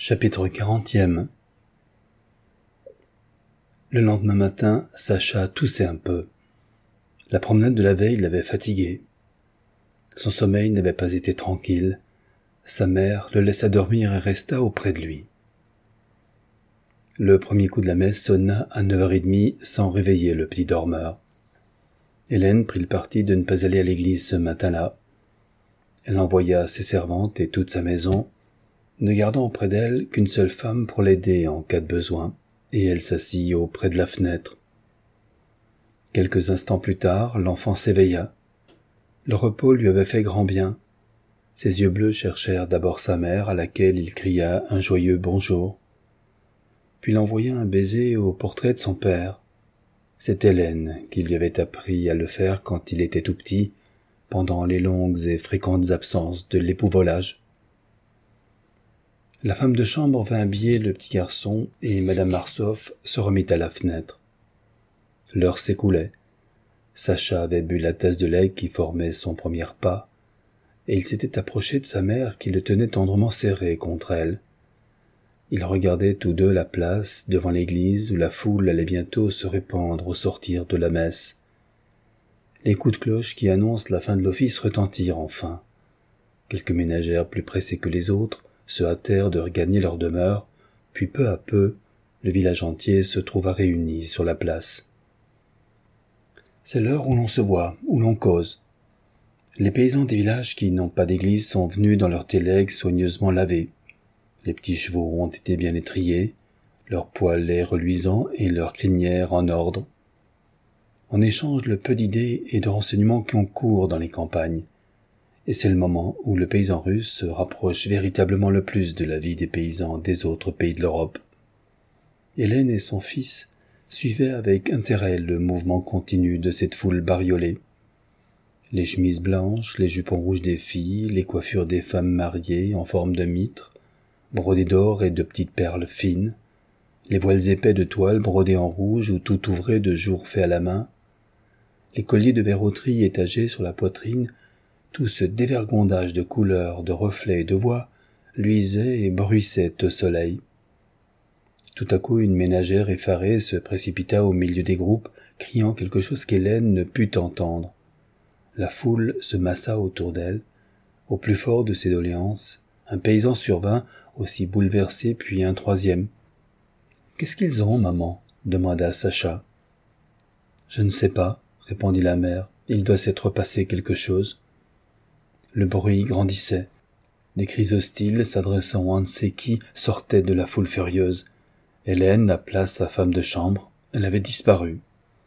Chapitre 40e. Le lendemain matin, Sacha toussait un peu. La promenade de la veille l'avait fatigué. Son sommeil n'avait pas été tranquille. Sa mère le laissa dormir et resta auprès de lui. Le premier coup de la messe sonna à 9h30 sans réveiller le petit dormeur. Hélène prit le parti de ne pas aller à l'église ce matin-là. Elle envoya ses servantes et toute sa maison, ne gardant auprès d'elle qu'une seule femme pour l'aider en cas de besoin, et elle s'assit auprès de la fenêtre. Quelques instants plus tard, l'enfant s'éveilla. Le repos lui avait fait grand bien. Ses yeux bleus cherchèrent d'abord sa mère, à laquelle il cria un joyeux bonjour. Puis il envoya un baiser au portrait de son père. C'est Hélène qui lui avait appris à le faire quand il était tout petit, pendant les longues et fréquentes absences de l'épouvolage. La femme de chambre vint habiller le petit garçon et Madame Marsoff se remit à la fenêtre. L'heure s'écoulait. Sacha avait bu la tasse de lait qui formait son premier repas, et il s'était approché de sa mère qui le tenait tendrement serré contre elle. Ils regardaient tous deux la place devant l'église où la foule allait bientôt se répandre au sortir de la messe. Les coups de cloche qui annoncent la fin de l'office retentirent enfin. Quelques ménagères plus pressées que les autres se hâtèrent de regagner leur demeure, puis peu à peu, le village entier se trouva réuni sur la place. C'est l'heure où l'on se voit, où l'on cause. Les paysans des villages qui n'ont pas d'église sont venus dans leurs télegs soigneusement lavés. Les petits chevaux ont été bien étrillés, leurs poilets reluisants et leurs crinières en ordre. On échange le peu d'idées et de renseignements qui ont cours dans les campagnes. Et c'est le moment où le paysan russe se rapproche véritablement le plus de la vie des paysans des autres pays de l'Europe. Hélène et son fils suivaient avec intérêt le mouvement continu de cette foule bariolée. Les chemises blanches, les jupons rouges des filles, les coiffures des femmes mariées en forme de mitre, brodées d'or et de petites perles fines, les voiles épais de toile brodés en rouge ou tout ouvrés de jours faits à la main, les colliers de verroterie étagés sur la poitrine, tout ce dévergondage de couleurs, de reflets et de voix luisait et bruissait au soleil. Tout à coup, une ménagère effarée se précipita au milieu des groupes, criant quelque chose qu'Hélène ne put entendre. La foule se massa autour d'elle. Au plus fort de ses doléances, un paysan survint, aussi bouleversé, puis un troisième. « Qu'est-ce qu'ils ont, maman ?» demanda Sacha. « Je ne sais pas, » répondit la mère. « Il doit s'être passé quelque chose. » Le bruit grandissait. Des cris hostiles s'adressant à on ne sait qui sortaient de la foule furieuse. Hélène appela sa femme de chambre. Elle avait disparu.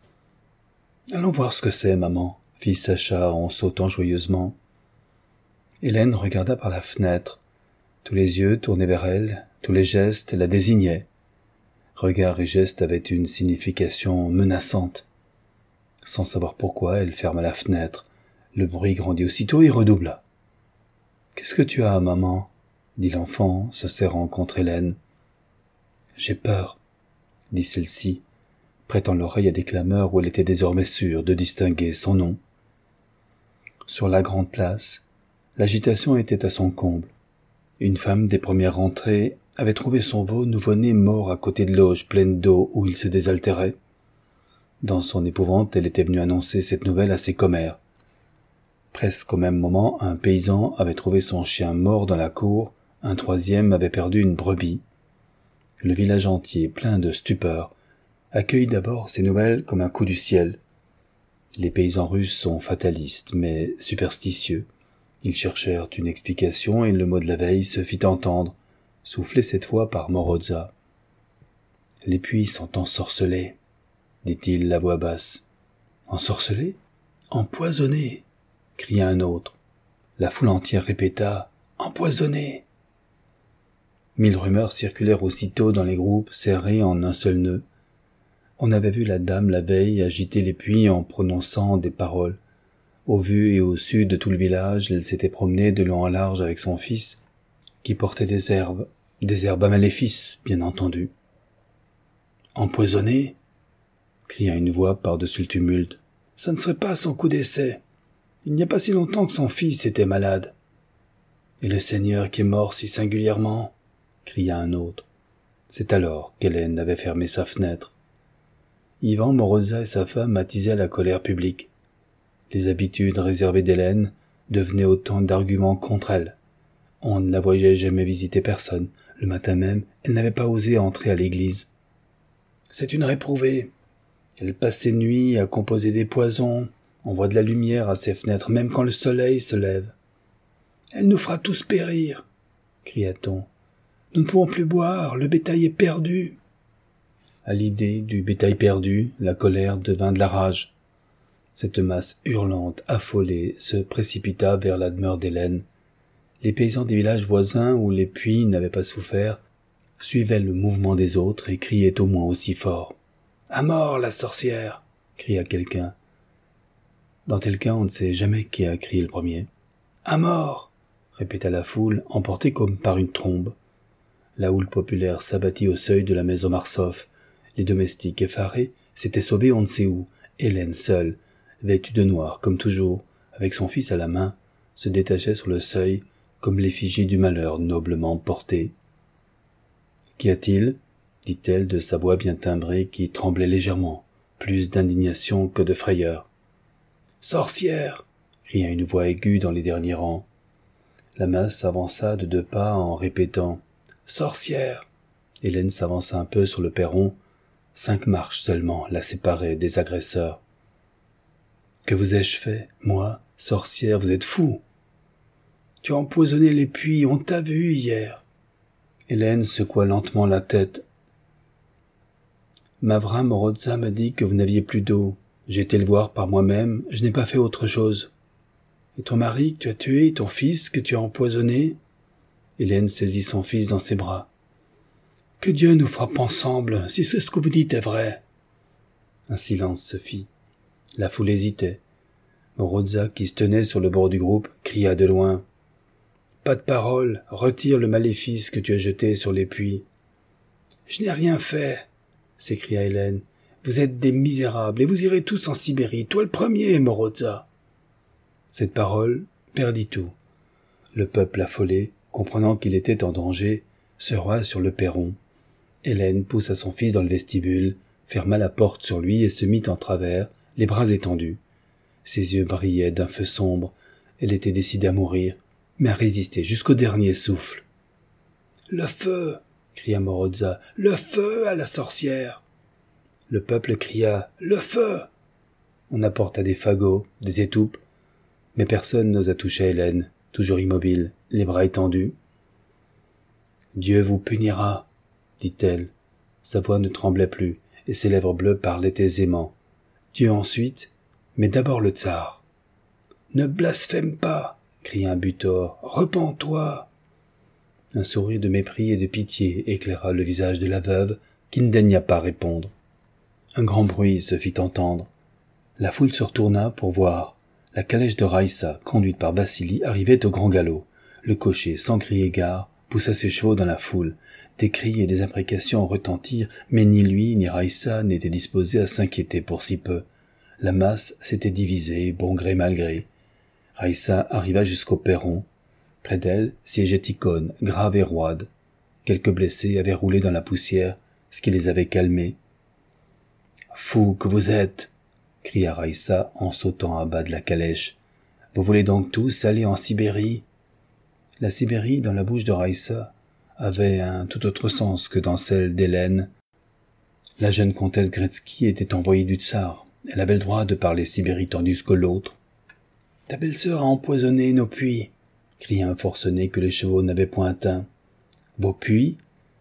« Allons voir ce que c'est, maman, » fit Sacha en sautant joyeusement. Hélène regarda par la fenêtre. Tous les yeux tournés vers elle, tous les gestes la désignaient. Regard et gestes avaient une signification menaçante. Sans savoir pourquoi, elle ferma la fenêtre. Le bruit grandit aussitôt et redoubla. « Qu'est-ce que tu as, maman ?» dit l'enfant, se serrant contre Hélène. « J'ai peur, » dit celle-ci, prêtant l'oreille à des clameurs où elle était désormais sûre de distinguer son nom. Sur la grande place, l'agitation était à son comble. Une femme des premières rentrées avait trouvé son veau nouveau-né mort à côté de l'auge pleine d'eau où il se désaltérait. Dans son épouvante, elle était venue annoncer cette nouvelle à ses commères. Presque au même moment, un paysan avait trouvé son chien mort dans la cour, un troisième avait perdu une brebis. Le village entier, plein de stupeur, accueille d'abord ces nouvelles comme un coup du ciel. Les paysans russes sont fatalistes, mais superstitieux. Ils cherchèrent une explication et le mot de la veille se fit entendre, soufflé cette fois par Morozza. « Les puits sont ensorcelés, » dit-il la voix basse. « Ensorcelés ? Empoisonnés !» cria un autre. La foule entière répéta « Empoisonnés !» 1000 rumeurs circulèrent aussitôt dans les groupes serrés en un seul nœud. On avait vu la dame la veille agiter les puits en prononçant des paroles. Au vu et au sud de tout le village, elle s'était promenée de long en large avec son fils, qui portait des herbes à maléfice, bien entendu. « Empoisonnés !» cria une voix par-dessus le tumulte. « Ça ne serait pas son coup d'essai. Il n'y a pas si longtemps que son fils était malade. Et le Seigneur qui est mort si singulièrement, cria un autre. C'est alors qu'Hélène avait fermé sa fenêtre. Ivan Morozza et sa femme attisaient la colère publique. Les habitudes réservées d'Hélène devenaient autant d'arguments contre elle. On ne la voyait jamais visiter personne. Le matin même, elle n'avait pas osé entrer à l'église. C'est une réprouvée. Elle passe ses nuits à composer des poisons. On voit de la lumière à ses fenêtres, même quand le soleil se lève. Elle nous fera tous périr, cria-t-on. Nous ne pouvons plus boire, le bétail est perdu. À l'idée du bétail perdu, la colère devint de la rage. Cette masse hurlante, affolée, se précipita vers la demeure d'Hélène. Les paysans des villages voisins où les puits n'avaient pas souffert suivaient le mouvement des autres et criaient au moins aussi fort. « À mort, la sorcière !» cria quelqu'un. Dans tel cas, on ne sait jamais qui a crié le premier. « À mort !» répéta la foule, emportée comme par une trombe. La houle populaire s'abattit au seuil de la maison Marsoff. Les domestiques effarés s'étaient sauvés on ne sait où. Hélène seule, vêtue de noir comme toujours, avec son fils à la main, se détachait sur le seuil comme l'effigie du malheur noblement porté. « Qu'y a-t-il » dit-elle de sa voix bien timbrée qui tremblait légèrement, plus d'indignation que de frayeur. « Sorcière !» cria une voix aiguë dans les derniers rangs. La masse s'avança de 2 pas en répétant « Sorcière !» Hélène s'avança un peu sur le perron. 5 marches seulement la séparaient des agresseurs. « Que vous ai-je fait, moi, sorcière, vous êtes fou !»« Tu as empoisonné les puits, on t'a vu hier. » Hélène secoua lentement la tête. « Mavra Morozza m'a dit que vous n'aviez plus d'eau. J'ai été le voir par moi-même, je n'ai pas fait autre chose. » « Et ton mari que tu as tué, ton fils que tu as empoisonné ?» Hélène saisit son fils dans ses bras. « Que Dieu nous frappe ensemble, si ce que vous dites est vrai. » Un silence se fit. La foule hésitait. Morozza, qui se tenait sur le bord du groupe, cria de loin. « Pas de parole, retire le maléfice que tu as jeté sur les puits. »« Je n'ai rien fait, » s'écria Hélène. « Vous êtes des misérables et vous irez tous en Sibérie, toi le premier, Morozza. » Cette parole perdit tout. Le peuple affolé, comprenant qu'il était en danger, se rua sur le perron. Hélène poussa son fils dans le vestibule, ferma la porte sur lui et se mit en travers, les bras étendus. Ses yeux brillaient d'un feu sombre. Elle était décidée à mourir, mais à résister jusqu'au dernier souffle. « Le feu !» cria Morozza. « Le feu à la sorcière !» Le peuple cria « Le feu !» On apporta des fagots, des étoupes, mais personne n'osa toucher Hélène, toujours immobile, les bras étendus. « Dieu vous punira, » dit-elle. Sa voix ne tremblait plus, et ses lèvres bleues parlaient aisément. « Dieu ensuite, mais d'abord le tsar. »« Ne blasphème pas !» cria un butor. « Repens-toi !» Un sourire de mépris et de pitié éclaira le visage de la veuve, qui ne daigna pas répondre. Un grand bruit se fit entendre. La foule se retourna pour voir. La calèche de Raïssa, conduite par Vassili, arrivait au grand galop. Le cocher, sans crier gare, poussa ses chevaux dans la foule. Des cris et des imprécations retentirent, mais ni lui ni Raïssa n'étaient disposés à s'inquiéter pour si peu. La masse s'était divisée, bon gré mal gré. Raïssa arriva jusqu'au perron. Près d'elle siégeait Tikhon, grave et roide. Quelques blessés avaient roulé dans la poussière, ce qui les avait calmés. « Fou que vous êtes !» cria Raïssa en sautant à bas de la calèche. « Vous voulez donc tous aller en Sibérie ?» La Sibérie, dans la bouche de Raïssa, avait un tout autre sens que dans celle d'Hélène. La jeune comtesse Gretzky était envoyée du tsar. Elle avait le droit de parler Sibérie tandis que l'autre. « Ta belle-sœur a empoisonné nos puits !» cria un forcené que les chevaux n'avaient point atteint. « Vos puits ?»«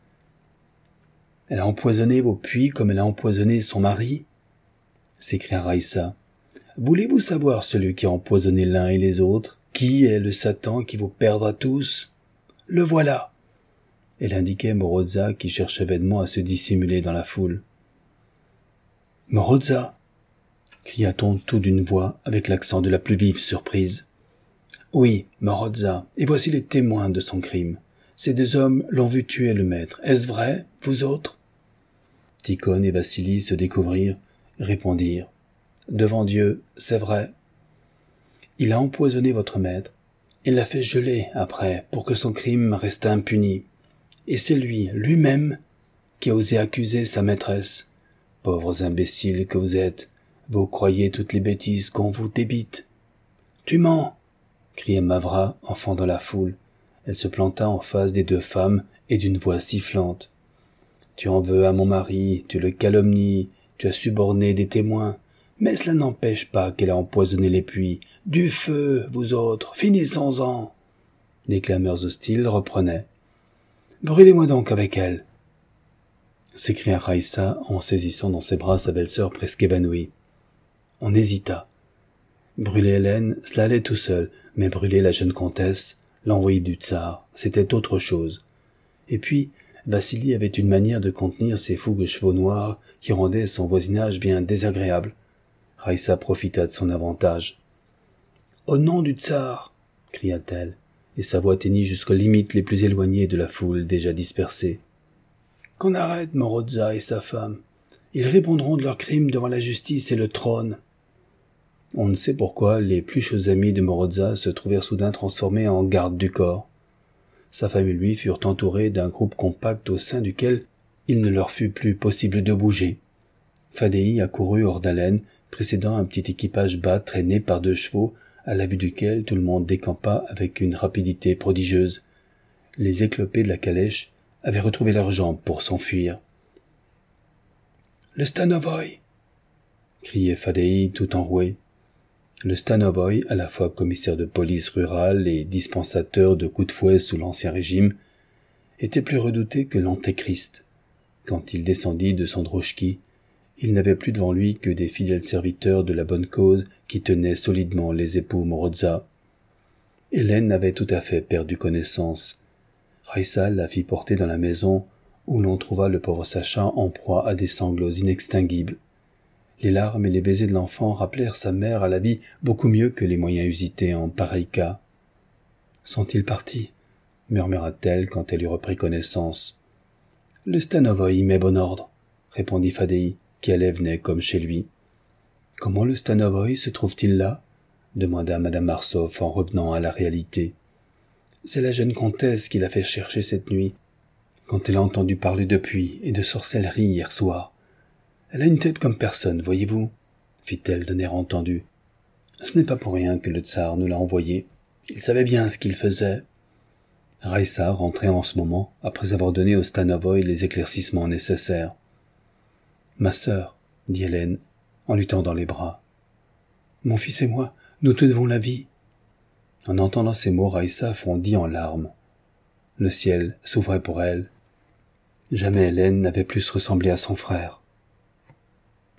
Elle a empoisonné vos puits comme elle a empoisonné son mari ?» s'écria Raïssa. « Voulez-vous savoir celui qui a empoisonné l'un et les autres? Qui est le Satan qui vous perdra tous? Le voilà !» Elle indiquait Morozza qui cherchait vainement à se dissimuler dans la foule. « Morozza !» cria-t-on tout d'une voix avec l'accent de la plus vive surprise. « Oui, Morozza, et voici les témoins de son crime. Ces 2 hommes l'ont vu tuer le maître. Est-ce vrai, vous autres ?» Tikhon et Vassili se découvrirent, répondirent. « Devant Dieu, c'est vrai. Il a empoisonné votre maître. Il l'a fait geler après pour que son crime reste impuni. Et c'est lui-même, qui a osé accuser sa maîtresse. Pauvres imbéciles que vous êtes, vous croyez toutes les bêtises qu'on vous débite. Tu mens, criait Mavra, enfant dans la foule. Elle se planta en face des deux femmes et d'une voix sifflante. Tu en veux à mon mari, tu le calomnies, tu as suborné des témoins, mais cela n'empêche pas qu'elle a empoisonné les puits. Du feu, vous autres, finissons-en. Les clameurs hostiles reprenaient. Brûlez-moi donc avec elle, s'écria Raïssa en saisissant dans ses bras sa belle-sœur presque évanouie. On hésita. Brûler Hélène, cela allait tout seul, mais brûler la jeune comtesse, l'envoyée du tsar, c'était autre chose. Et puis, Vassili avait une manière de contenir ses fougues chevaux noirs qui rendait son voisinage bien désagréable. Raïssa profita de son avantage. « Au nom du tsar !» cria-t-elle, et sa voix atteignit jusqu'aux limites les plus éloignées de la foule déjà dispersée. « Qu'on arrête Morozza et sa femme. Ils répondront de leurs crimes devant la justice et le trône. » On ne sait pourquoi les plus chers amis de Morozza se trouvèrent soudain transformés en gardes du corps. Sa femme et lui furent entourés d'un groupe compact au sein duquel il ne leur fut plus possible de bouger. Fadéi accourut hors d'haleine, précédant un petit équipage bas traîné par 2 chevaux, à la vue duquel tout le monde décampa avec une rapidité prodigieuse. Les éclopés de la calèche avaient retrouvé leurs jambes pour s'enfuir. « Le Stanovoï !» criait Fadéi tout enroué. Le Stanovoï, à la fois commissaire de police rural et dispensateur de coups de fouet sous l'Ancien Régime, était plus redouté que l'Antéchrist. Quand il descendit de son drochki, il n'avait plus devant lui que des fidèles serviteurs de la bonne cause qui tenaient solidement les époux Morozza. Hélène avait tout à fait perdu connaissance. Raïssa la fit porter dans la maison, où l'on trouva le pauvre Sacha en proie à des sanglots inextinguibles. Les larmes et les baisers de l'enfant rappelèrent sa mère à la vie beaucoup mieux que les moyens usités en pareil cas. « Sont-ils partis ?» murmura-t-elle quand elle eut repris connaissance. « Le Stanovoï met bon ordre, » répondit Fadéi, qui allait venait comme chez lui. « Comment le Stanovoï se trouve-t-il là ?» demanda madame Marsoff en revenant à la réalité. « C'est la jeune comtesse qui l'a fait chercher cette nuit, quand elle a entendu parler de puits et de sorcellerie hier soir. Elle a une tête comme personne, voyez-vous, fit-elle d'un air entendu. Ce n'est pas pour rien que le tsar nous l'a envoyé. Il savait bien ce qu'il faisait. » Raïssa rentrait en ce moment, après avoir donné au Stanovoï les éclaircissements nécessaires. « Ma sœur, » dit Hélène, en lui tendant les bras. « Mon fils et moi, nous te devons la vie. » En entendant ces mots, Raïssa fondit en larmes. Le ciel s'ouvrait pour elle. Jamais Hélène n'avait plus ressemblé à son frère.